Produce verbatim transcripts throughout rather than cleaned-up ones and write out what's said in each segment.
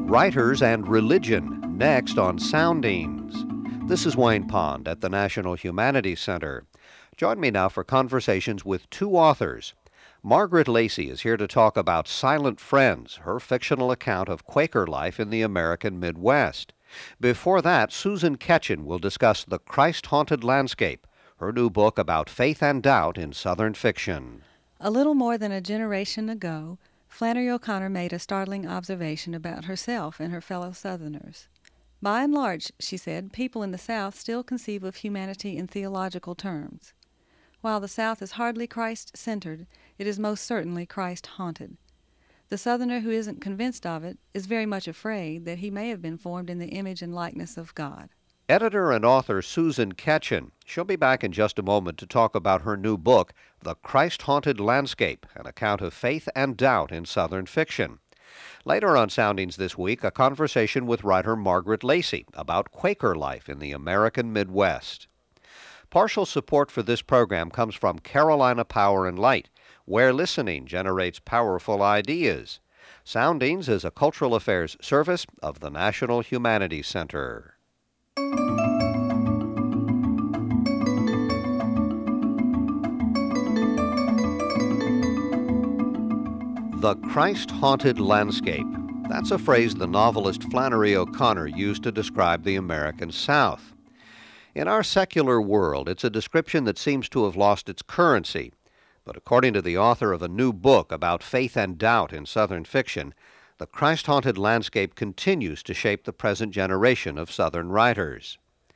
Writers and Religion, next on Soundings. This is Wayne Pond at the National Humanities Center. Join me now for conversations with two authors. Margaret Lacy is here to talk about Silent Friends, her fictional account of Quaker life in the American Midwest. Before that, Susan Ketchen will discuss The Christ-Haunted Landscape, her new book about faith and doubt in Southern fiction. A little more than a generation ago, Flannery O'Connor made a startling observation about herself and her fellow Southerners. By and large, she said, people in the South still conceive of humanity in theological terms. While the South is hardly Christ-centered, it is most certainly Christ-haunted. The Southerner who isn't convinced of it is very much afraid that he may have been formed in the image and likeness of God. Editor and author Susan Ketchen. She'll be back in just a moment to talk about her new book, The Christ-Haunted Landscape, an account of faith and doubt in Southern fiction. Later on Soundings this week, a conversation with writer Margaret Lacy about Quaker life in the American Midwest. Partial support for this program comes from Carolina Power and Light, where listening generates powerful ideas. Soundings is a cultural affairs service of the National Humanities Center. The Christ-Haunted Landscape. That's a phrase the novelist Flannery O'Connor used to describe the American South. In our secular world, it's a description that seems to have lost its currency. But according to the author of a new book about faith and doubt in Southern fiction, the Christ-Haunted Landscape continues to shape the present generation of Southern writers.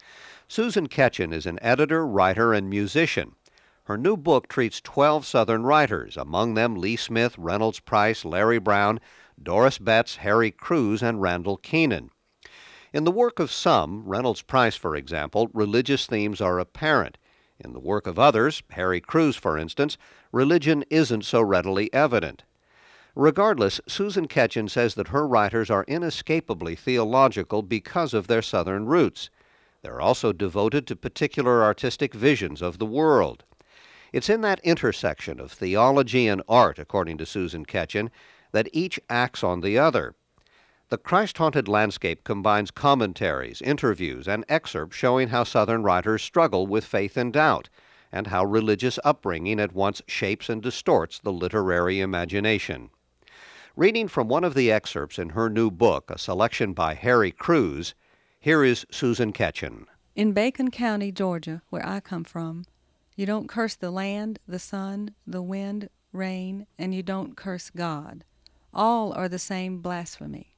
Susan Ketchen is an editor, writer, and musician. Her new book treats twelve Southern writers, among them Lee Smith, Reynolds Price, Larry Brown, Doris Betts, Harry Crews, and Randall Keenan. In the work of some, Reynolds Price, for example, religious themes are apparent. In the work of others, Harry Crews, for instance, religion isn't so readily evident. Regardless, Susan Ketchen says that her writers are inescapably theological because of their Southern roots. They're also devoted to particular artistic visions of the world. It's in that intersection of theology and art, according to Susan Ketchen, that each acts on the other. The Christ-Haunted Landscape combines commentaries, interviews, and excerpts showing how Southern writers struggle with faith and doubt, and how religious upbringing at once shapes and distorts the literary imagination. Reading from one of the excerpts in her new book, a selection by Harry Crews, here is Susan Ketchen. In Bacon County, Georgia, where I come from, you don't curse the land, the sun, the wind, rain, and you don't curse God. All are the same blasphemy.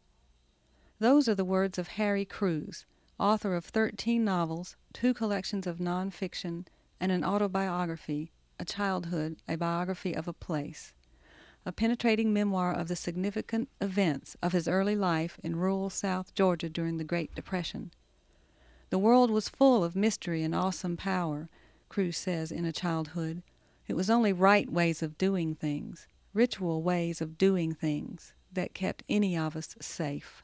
Those are the words of Harry Crews, author of thirteen novels, two collections of nonfiction, and an autobiography, A Childhood, a Biography of a Place, a penetrating memoir of the significant events of his early life in rural South Georgia during the Great Depression. The world was full of mystery and awesome power, Crews says in A Childhood. It was only right ways of doing things, ritual ways of doing things, that kept any of us safe.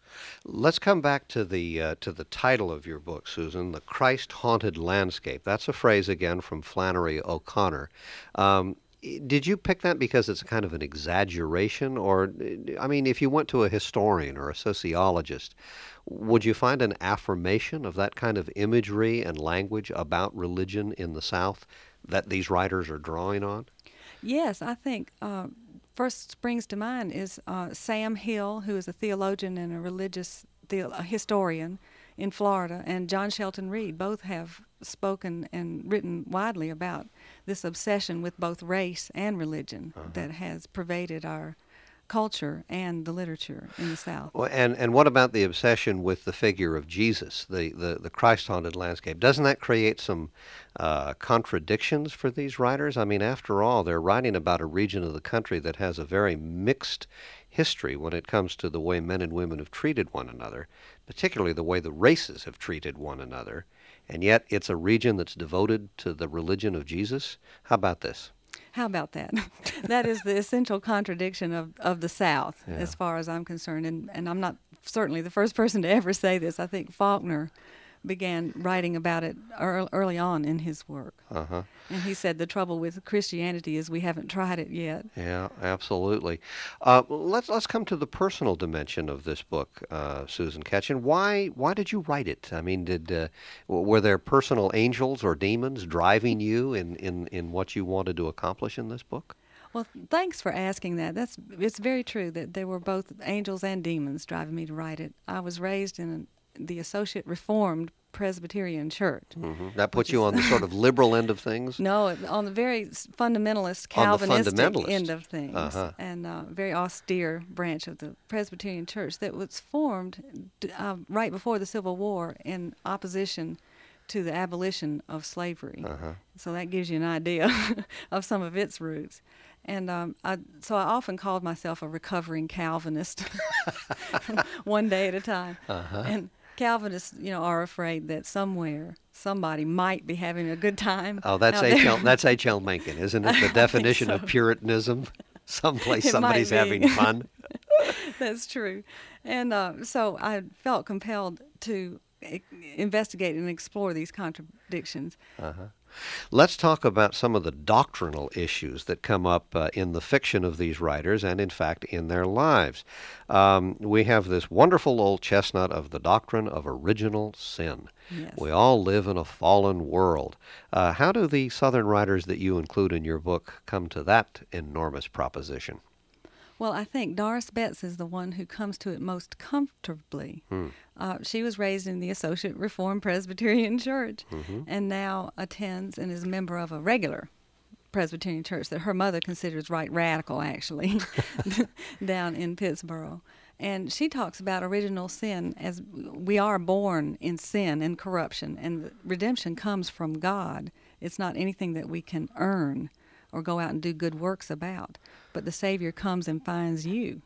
Let's come back to the uh, to the title of your book, Susan, The Christ-Haunted Landscape. That's a phrase, again, from Flannery O'Connor. Um, did you pick that because it's kind of an exaggeration? Or, I mean, if you went to a historian or a sociologist, would you find an affirmation of that kind of imagery and language about religion in the South that these writers are drawing on? Yes, I think uh, first springs to mind is uh, Sam Hill, who is a theologian and a religious the- a historian in Florida, and John Shelton Reed. Both have spoken and written widely about this obsession with both race and religion uh-huh. that has pervaded our culture and the literature in the South. Well, and, and what about the obsession with the figure of Jesus, the, the, the Christ-haunted landscape? Doesn't that create some uh, contradictions for these writers? I mean, after all, they're writing about a region of the country that has a very mixed history when it comes to the way men and women have treated one another, particularly the way the races have treated one another, and yet it's a region that's devoted to the religion of Jesus? How about this? How about that? That is the essential contradiction of, of the South, yeah. as far as I'm concerned. And, and I'm not certainly the first person to ever say this. I think Faulkner began writing about it ear- early on in his work. Uh-huh. And he said the trouble with Christianity is we haven't tried it yet. Yeah, absolutely. Uh, let's let's come to the personal dimension of this book, uh, Susan Ketchen. Why why did you write it? I mean, did uh, w- were there personal angels or demons driving you in, in, in what you wanted to accomplish in this book? Well, thanks for asking that. That's it's very true that there were both angels and demons driving me to write it. I was raised in the Associate Reformed Presbyterian Church. Hmm. That which puts you is on the sort of liberal end of things? No, it- on the very s- fundamentalist, On the Calvinistic fundamentalist. end of things, Uh-huh. and uh, very austere branch of the Presbyterian Church that was formed d- uh, right before the Civil War in opposition to the abolition of slavery. Uh-huh. So that gives you an idea of some of its roots. And um, I, so I often called myself a recovering Calvinist, one day at a time. Uh-huh. And Calvinists, you know, are afraid that somewhere somebody might be having a good time. Oh, that's out H L there. that's H L Mencken, isn't it? The definition so. of Puritanism. Someplace It might somebody's be. having fun. That's true. And uh, so I felt compelled to i- investigate and explore these contradictions. Uh-huh. Let's talk about some of the doctrinal issues that come up uh, in the fiction of these writers and, in fact, in their lives. Um, we have this wonderful old chestnut of the doctrine of original sin. Yes. We all live in a fallen world. Uh, how do the Southern writers that you include in your book come to that enormous proposition? Well, I think Doris Betts is the one who comes to it most comfortably. Hmm. Uh, she was raised in the Associate Reformed Presbyterian Church Mm-hmm. and now attends and is a member of a regular Presbyterian church that her mother considers right radical, actually, down in Pittsburgh. And she talks about original sin as we are born in sin and corruption, and redemption comes from God. It's not anything that we can earn or go out and do good works about, but the Savior comes and finds you.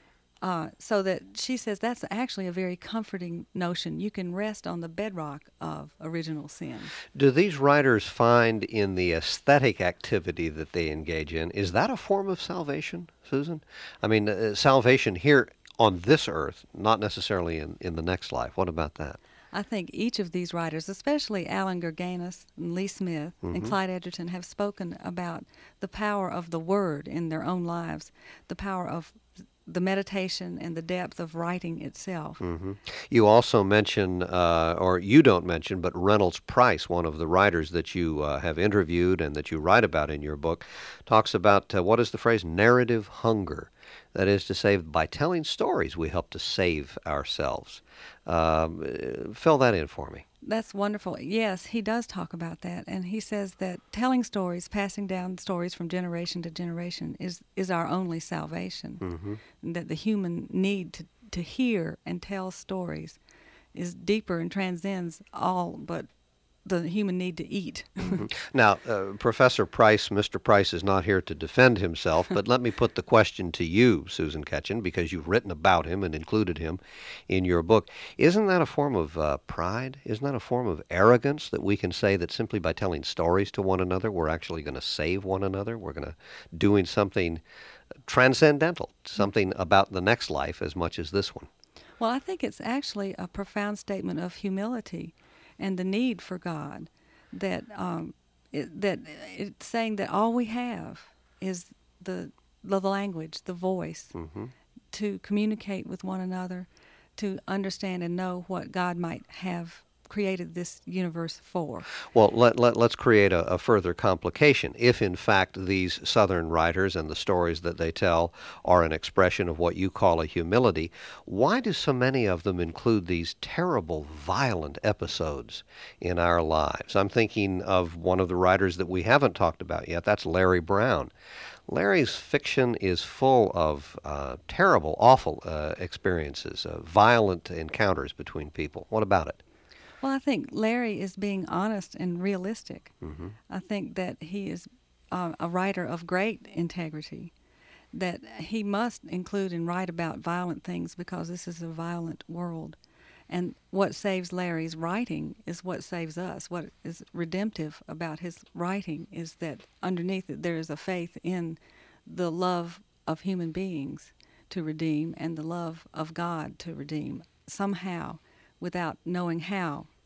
Uh, so that she says that's actually a very comforting notion. You can rest on the bedrock of original sin. Do these writers find in the aesthetic activity that they engage in, is that a form of salvation, Susan? I mean, uh, salvation here on this earth, not necessarily in, in the next life. What about that? I think each of these writers, especially Alan Gurganus and Lee Smith Mhm. and Clyde Edgerton, have spoken about the power of the Word in their own lives, the power of the meditation and the depth of writing itself. Hmm. You also mention, uh, or you don't mention, but Reynolds Price, one of the writers that you uh, have interviewed and that you write about in your book, talks about uh, what is the phrase narrative hunger. That is to say, by telling stories, we help to save ourselves. Um, uh, fill that in for me. That's wonderful. Yes, he does talk about that, and he says that telling stories, passing down stories from generation to generation, is is our only salvation. Hmm. And that the human need to, to hear and tell stories is deeper and transcends all but the human need to eat. Now, uh, Professor Price, Mister Price is not here to defend himself, but let me put the question to you, Susan Ketchen, because you've written about him and included him in your book. Isn't that a form of uh, pride? Isn't that a form of arrogance that we can say that simply by telling stories to one another, we're actually going to save one another? We're going to doing something transcendental, something about the next life as much as this one. Well, I think it's actually a profound statement of humility and the need for God, that um, it, that it's saying that all we have is the the language, the voice, Hmm. to communicate with one another, to understand and know what God might have created this universe for. Well, let, let, let's create a, a further complication. If, in fact, these Southern writers and the stories that they tell are an expression of what you call a humility, why do so many of them include these terrible, violent episodes in our lives? I'm thinking of one of the writers that we haven't talked about yet. That's Larry Brown. Larry's fiction is full of uh, terrible, awful uh, experiences, uh, violent encounters between people. What about it? Well, I think Larry is being honest and realistic. Hmm. I think that he is uh, a writer of great integrity, that he must include and write about violent things because this is a violent world. And what saves Larry's writing is what saves us. What is redemptive about his writing is that underneath it there is a faith in the love of human beings to redeem and the love of God to redeem somehow, without knowing how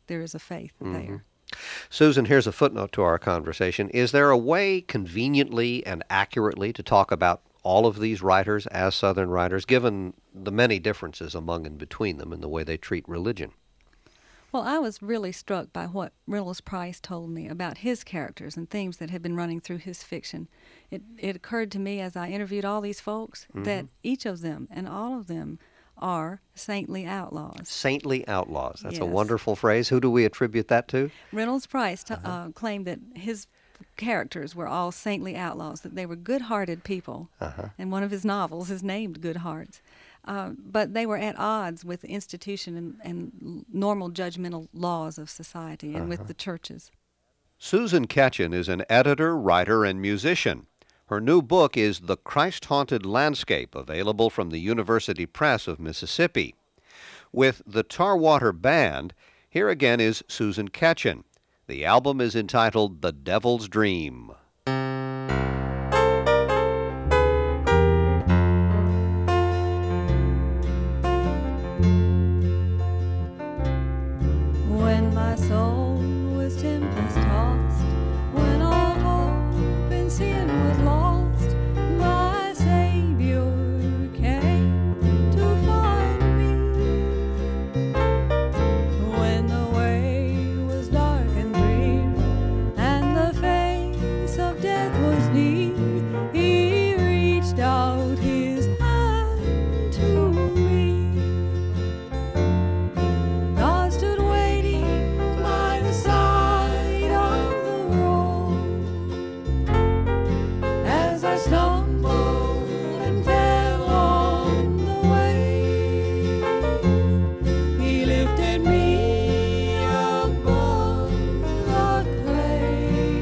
there is a faith Mm-hmm. there. Susan, here's a footnote to our conversation. Is there a way conveniently and accurately to talk about all of these writers as Southern writers, given the many differences among and between them in the way they treat religion? Well, I was really struck by what Reynolds Price told me about his characters and themes that had been running through his fiction. It, it occurred to me as I interviewed all these folks Mm-hmm. that each of them and all of them are saintly outlaws. Saintly outlaws. That's a Yes. wonderful phrase. Who do we attribute that to? Reynolds Price t- Uh-huh. uh, claimed that his characters were all saintly outlaws, that they were good-hearted people. Uh-huh. And one of his novels is named Good Hearts. Uh, but they were at odds with the institution and, and normal judgmental laws of society and Uh-huh. with the churches. Susan Ketchen is an editor, writer, and musician. Her new book is The Christ-Haunted Landscape, available from the University Press of Mississippi. With the Tarwater Band, here again is Susan Ketchen. The album is entitled The Devil's Dream. When my soul was tempest-tossed, when all hope in sin was lost, my Savior came to find me. When the way was dark and drear, and the face of death was near, He reached out His hand to me. God stood waiting by the side of the road as I stumbled and fell on the way. He lifted me above the clay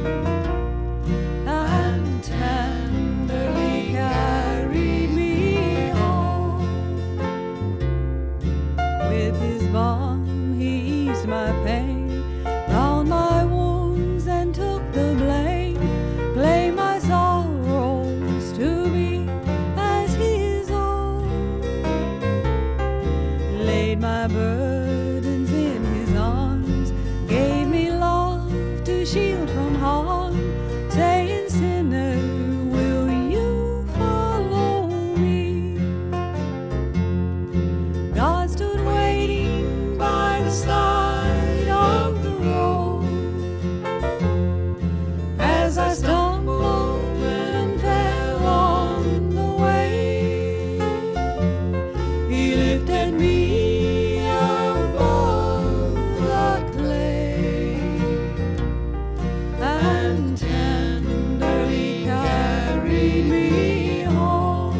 and tenderly carried me home. With His balm He eased my pain, bound my wounds and took the blame, claimed my sorrows to be as His own, laid my burdens in His arms, gave me love to shield from harm, saying, "Sinner, will you follow me?" God stood waiting by the side of the road as I stumbled and fell on the way. He lifted me above the clay and tenderly carried me home.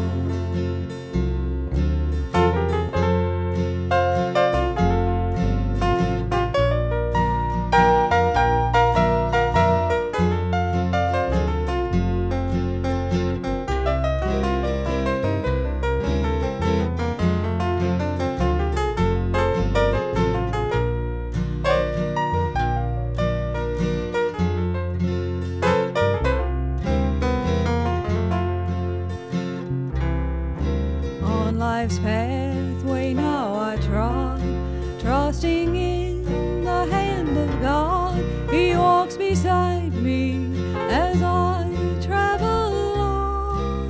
On life's pathway now I trod, trusting in the hand of God. He walks beside me as I travel on.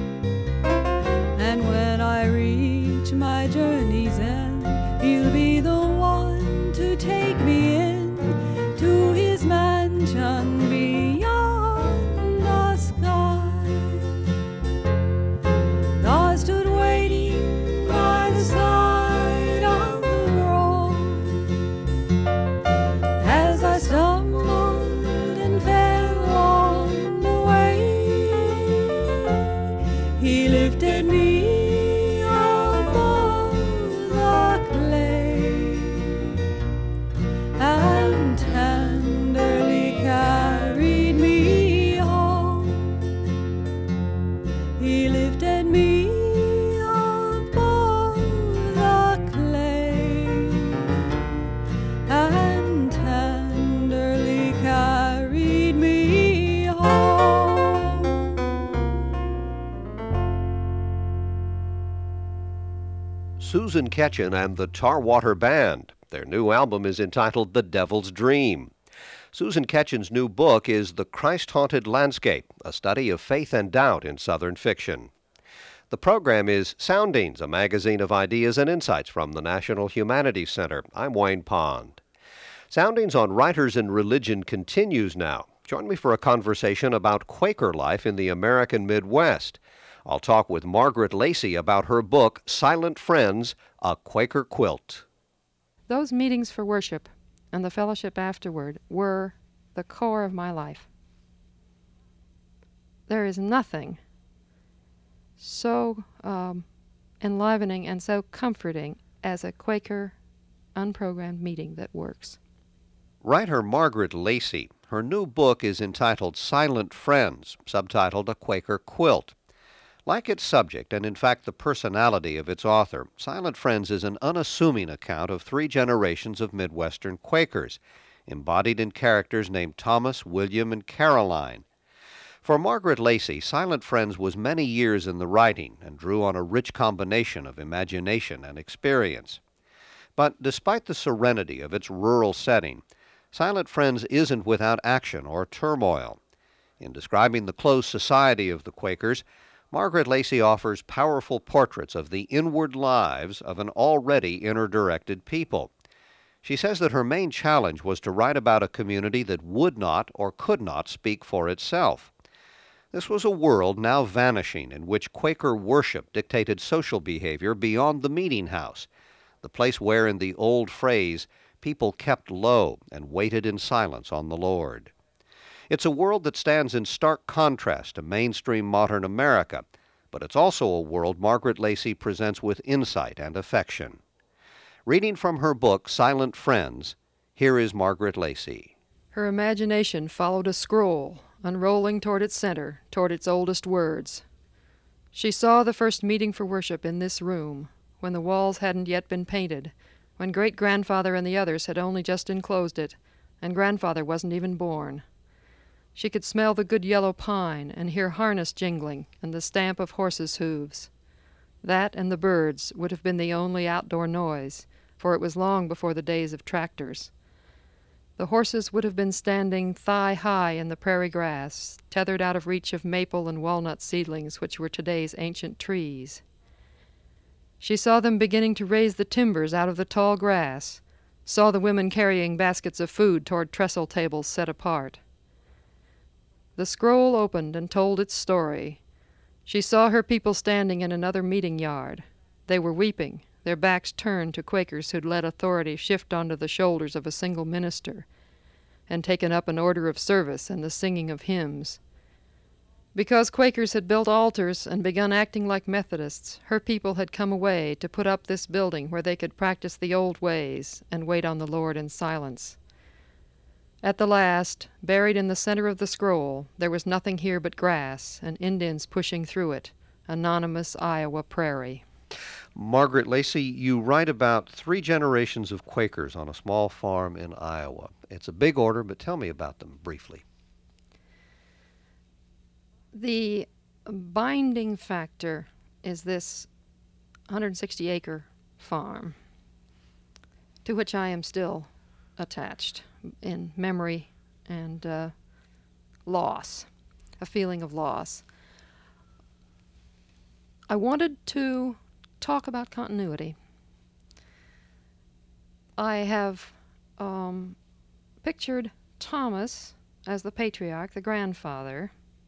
And when I reach my journey's end, He'll be the one to take me in to His mansion beyond the sky. God stood waiting by the side of the road as I stumbled and fell on the way. He lifted me above the clay and tenderly carried me home. He lifted me above the clay and tenderly carried me home. Susan Ketchen and the Tarwater Band. Their new album is entitled The Devil's Dream. Susan Ketchen's new book is The Christ-Haunted Landscape, a study of faith and doubt in Southern fiction. The program is Soundings, a magazine of ideas and insights from the National Humanities Center. I'm Wayne Pond. Soundings on Writers and Religion continues now. Join me for a conversation about Quaker life in the American Midwest. I'll talk with Margaret Lacey about her book, Silent Friends, A Quaker Quilt. Those meetings for worship and the fellowship afterward were the core of my life. There is nothing so um, enlivening and so comforting as a Quaker unprogrammed meeting that works. Writer Margaret Lacey. Her new book is entitled Silent Friends, subtitled A Quaker Quilt. Like its subject, and in fact the personality of its author, Silent Friends is an unassuming account of three generations of Midwestern Quakers, embodied in characters named Thomas, William, and Caroline. For Margaret Lacey, Silent Friends was many years in the writing and drew on a rich combination of imagination and experience. But despite the serenity of its rural setting, Silent Friends isn't without action or turmoil. In describing the closed society of the Quakers, Margaret Lacey offers powerful portraits of the inward lives of an already inner-directed people. She says that her main challenge was to write about a community that would not or could not speak for itself. This was a world now vanishing in which Quaker worship dictated social behavior beyond the meeting house, the place where, in the old phrase, people kept low and waited in silence on the Lord. It's a world that stands in stark contrast to mainstream modern America, but it's also a world Margaret Lacey presents with insight and affection. Reading from her book, Silent Friends, here is Margaret Lacey. Her imagination followed a scroll, unrolling toward its center, toward its oldest words. She saw the first meeting for worship in this room, when the walls hadn't yet been painted, when great-grandfather and the others had only just enclosed it, and grandfather wasn't even born. She could smell the good yellow pine and hear harness jingling and the stamp of horses' hooves. That and the birds would have been the only outdoor noise, for it was long before the days of tractors. The horses would have been standing thigh-high in the prairie grass, tethered out of reach of maple and walnut seedlings which were today's ancient trees. She saw them beginning to raise the timbers out of the tall grass, saw the women carrying baskets of food toward trestle tables set apart. The scroll opened and told its story. She saw her people standing in another meeting yard. They were weeping, their backs turned to Quakers who'd let authority shift onto the shoulders of a single minister, and taken up an order of service and the singing of hymns. Because Quakers had built altars and begun acting like Methodists, her people had come away to put up this building where they could practice the old ways and wait on the Lord in silence. At the last, buried in the center of the scroll, there was nothing here but grass and Indians pushing through it, anonymous Iowa prairie. Margaret Lacey, you write about three generations of Quakers on a small farm in Iowa. It's a big order, but tell me about them briefly. The binding factor is this one hundred sixty acre farm, to which I am still attached in memory and uh, loss, a feeling of loss. I wanted to talk about continuity. I have um, pictured Thomas as the patriarch, the grandfather,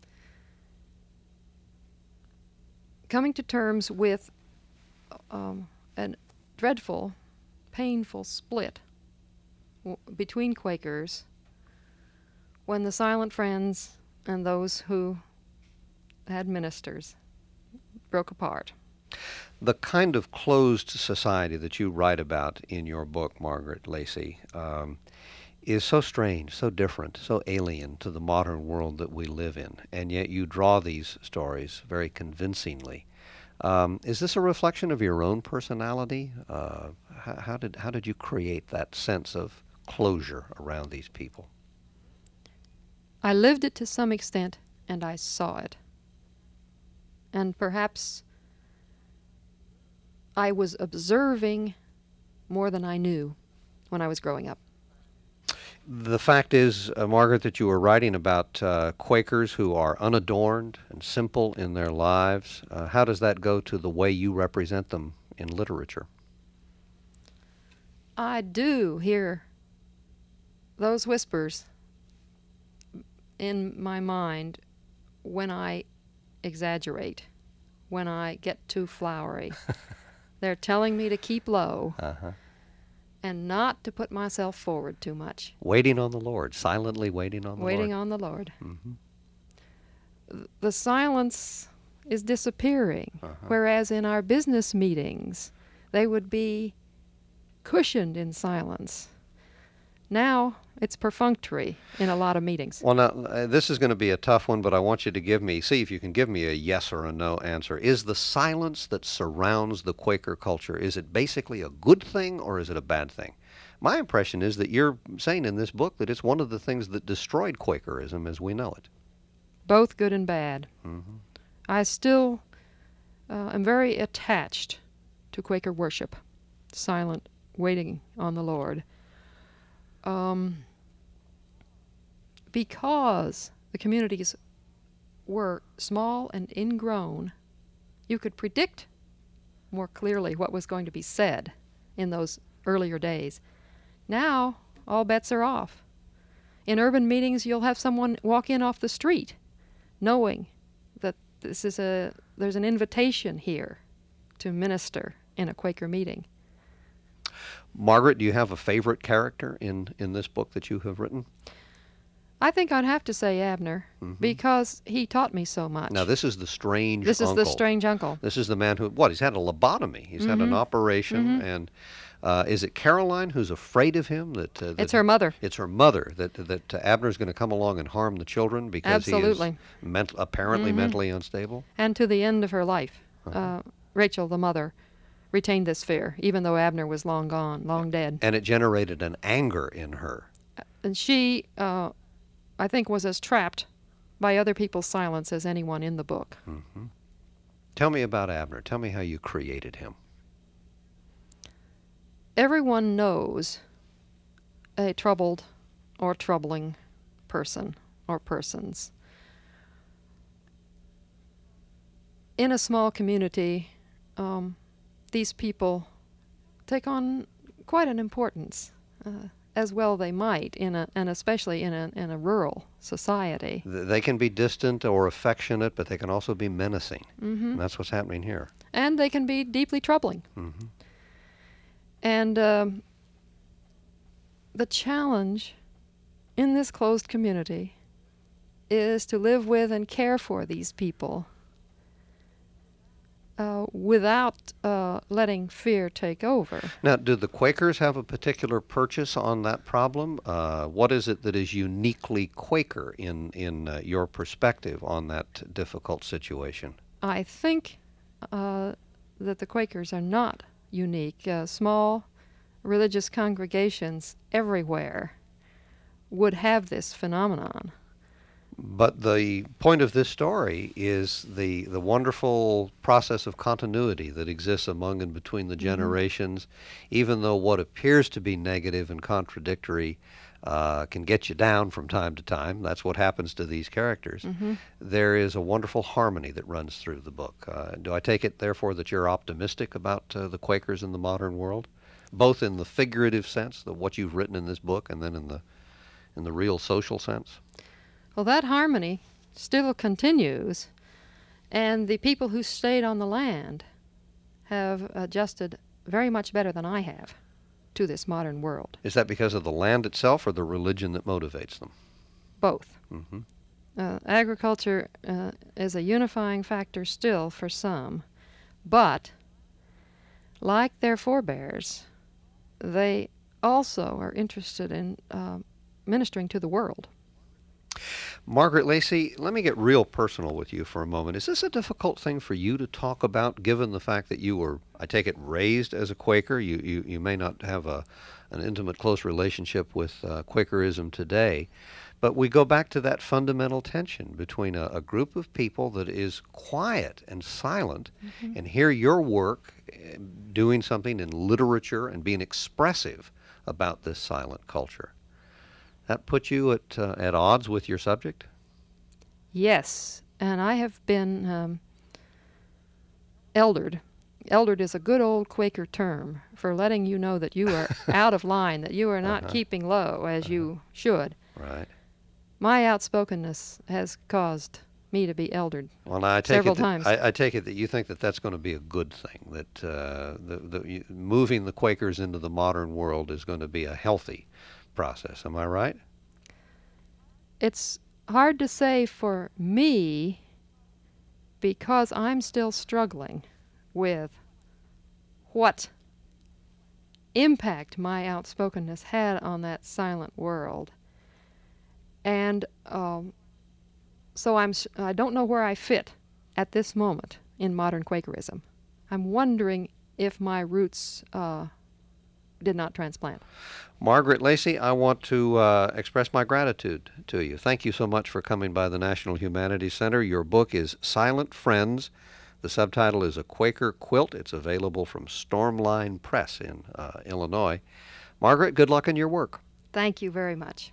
coming to terms with um, a dreadful, painful split w- between Quakers when the Silent Friends and those who had ministers broke apart. The kind of closed society that you write about in your book, Margaret Lacey, um, is so strange, so different, so alien to the modern world that we live in, and yet you draw these stories very convincingly. Um, is this a reflection of your own personality? Uh, how, how did how did you create that sense of closure around these people? I lived it to some extent, and I saw it. And perhaps I was observing more than I knew. when I was growing up. The fact is, uh, Margaret, that you were writing about uh, Quakers who are unadorned and simple in their lives. Uh, how does that go to the way you represent them in literature? I do hear those whispers in my mind when I exaggerate, when I get too flowery. They're telling me to keep low Uh-huh. and not to put myself forward too much. Waiting on the Lord, silently waiting on the Waiting Lord. on the Lord. Mm-hmm. Th- The silence is disappearing, Uh-huh. whereas in our business meetings, they would be cushioned in silence. Now it's perfunctory in a lot of meetings. Well, now, uh, this is going to be a tough one, but I want you to give me, see if you can give me a yes or a no answer. Is the silence that surrounds the Quaker culture, is it basically a good thing or is it a bad thing? My impression is that you're saying in this book that it's one of the things that destroyed Quakerism as we know it. Both good and bad. Mm-hmm. I still uh, am very attached to Quaker worship, silent waiting on the Lord. Um, because the communities were small and ingrown, you could predict more clearly what was going to be said in those earlier days. Now, all bets are off. In urban meetings, you'll have someone walk in off the street knowing that this is a there's an invitation here to minister in a Quaker meeting. Margaret, do you have a favorite character in, in this book that you have written? I think I'd have to say Abner, Mhm. because he taught me so much. Now, this is the strange This is uncle. the strange uncle. This is the man who, what, he's had a lobotomy. He's had an Mhm. operation, Mhm. and uh, is it Caroline who's afraid of him? That, uh, that It's her mother. It's her mother that that uh, Abner's going to come along and harm the children because he Absolutely. is ment- apparently Mhm. mentally unstable. And to the end of her life, Uh-huh. uh, Rachel, the mother, retained this fear, even though Abner was long gone, long dead. And it generated an anger in her. And she, uh, I think, was as trapped by other people's silence as anyone in the book. Hmm. Tell me about Abner. Tell me how you created him. Everyone knows a troubled or troubling person or persons. In a small community, um, these people take on quite an importance, uh, as well they might, in a, and especially in a, in a rural society. Th- They can be distant or affectionate, but they can also be menacing. Hmm. And that's what's happening here. And they can be deeply troubling. Hmm. And um, the challenge in this closed community is to live with and care for these people uh, without uh, letting fear take over. Now, do the Quakers have a particular purchase on that problem? Uh, what is it that is uniquely Quaker in, in uh, your perspective on that difficult situation? I think uh, that the Quakers are not unique. Uh, small religious congregations everywhere would have this phenomenon. But the point of this story is the, the wonderful process of continuity that exists among and between the generations, even though what appears to be negative and contradictory uh, can get you down from time to time. That's what happens to these characters. Mm-hmm. There is a wonderful harmony that runs through the book. Uh, do I take it, therefore, that you're optimistic about uh, the Quakers in the modern world, both in the figurative sense, the, what you've written in this book, and then in the in the real social sense? Well, that harmony still continues, and the people who stayed on the land have adjusted very much better than I have to this modern world. Is that because of the land itself or the religion that motivates them? Both. Mm-hmm. Uh, agriculture uh, is a unifying factor still for some, but like their forebears, they also are interested in uh, ministering to the world. Margaret Lacey, let me get real personal with you for a moment. Is this a difficult thing for you to talk about, given the fact that you were, I take it, raised as a Quaker? You you, you may not have a an intimate, close relationship with uh, Quakerism today, but we go back to that fundamental tension between a, a group of people that is quiet and silent, Mm-hmm. and here your work uh, doing something in literature and being expressive about this silent culture. That put you at, uh, at odds with your subject? Yes, and I have been um, eldered. Eldered is a good old Quaker term for letting you know that you are out of line, that you are not Uh-huh. keeping low as Uh-huh. you should. Right. My outspokenness has caused me to be eldered Well, now I take several it that, times. I, I take it that you think that that's going to be a good thing, that uh, the, the, you, moving the Quakers into the modern world is going to be a healthy process. Am I right? It's hard to say for me because I'm still struggling with what impact my outspokenness had on that silent world. And um, so I'm, s- I don't know where I fit at this moment in modern Quakerism. I'm wondering if my roots uh, did not transplant. Margaret Lacey, I want to uh, express my gratitude to you. Thank you so much for coming by the National Humanities Center. Your book is Silent Friends. The subtitle is A Quaker Quilt. It's available from Stormline Press in uh, Illinois. Margaret, good luck in your work. Thank you very much.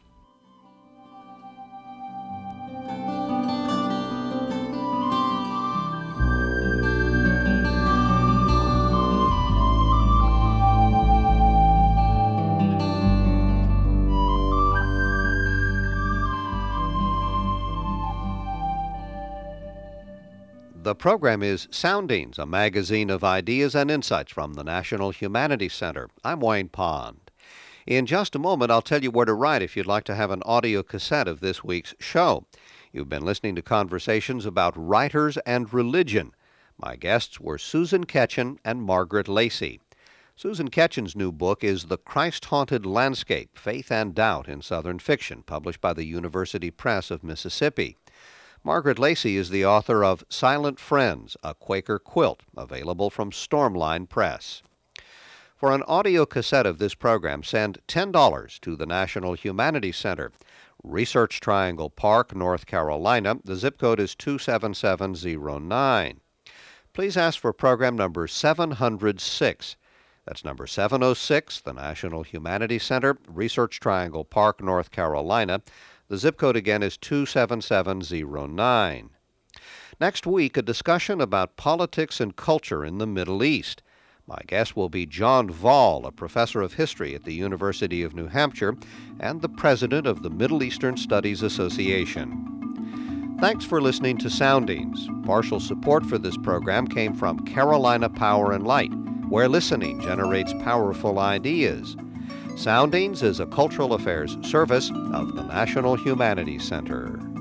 The program is Soundings, a magazine of ideas and insights from the National Humanities Center. I'm Wayne Pond. In just a moment, I'll tell you where to write if you'd like to have an audio cassette of this week's show. You've been listening to conversations about writers and religion. My guests were Susan Ketchen and Margaret Lacey. Susan Ketchen's new book is The Christ-Haunted Landscape, Faith and Doubt in Southern Fiction, published by the University Press of Mississippi. Margaret Lacey is the author of Silent Friends, A Quaker Quilt, available from Stormline Press. For an audio cassette of this program, send ten dollars to the National Humanities Center, Research Triangle Park, North Carolina. The zip code is two seven seven zero nine. Please ask for program number seven hundred six. That's number seven oh six, the National Humanities Center, Research Triangle Park, North Carolina. The zip code again is two seven seven zero nine. Next week, a discussion about politics and culture in the Middle East. My guest will be John Vall, a professor of history at the University of New Hampshire and the president of the Middle Eastern Studies Association. Thanks for listening to Soundings. Partial support for this program came from Carolina Power and Light, where listening generates powerful ideas. Soundings is a cultural affairs service of the National Humanities Center.